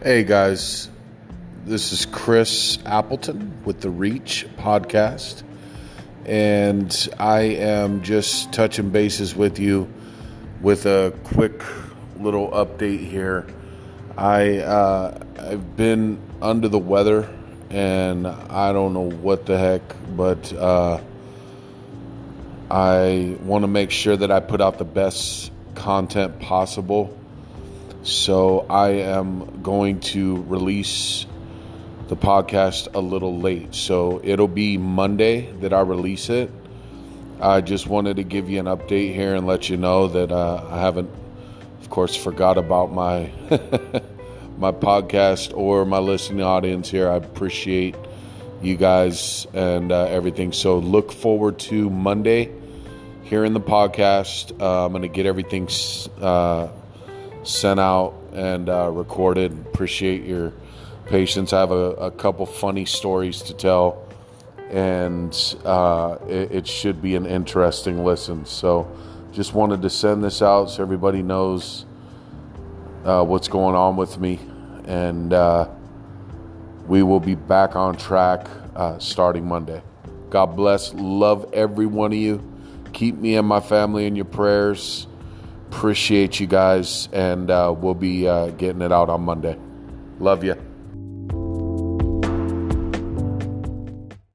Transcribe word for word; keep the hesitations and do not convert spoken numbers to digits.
Hey guys, this is Chris Appleton with the Reach podcast, and I am just touching bases with you with a quick little update here. I uh, I've been under the weather, and I don't know what the heck, but uh, I want to make sure that I put out the best content possible. So I am going to release the podcast a little late. So it'll be Monday that I release it. I just wanted to give you an update here and let you know that uh, I haven't, of course, forgot about my my podcast or my listening audience here. I appreciate you guys and uh, everything. So look forward to Monday here in the podcast. Uh, I'm going to get everything uh, sent out and uh, recorded. Appreciate your patience. I have a, a couple funny stories to tell, and uh, it, it should be an interesting listen. So just wanted to send this out so everybody knows uh, what's going on with me, and uh, we will be back on track uh, starting Monday. God bless. Love every one of you. Keep me and my family in your prayers. Appreciate you guys, and uh, we'll be uh, getting it out on Monday. Love you.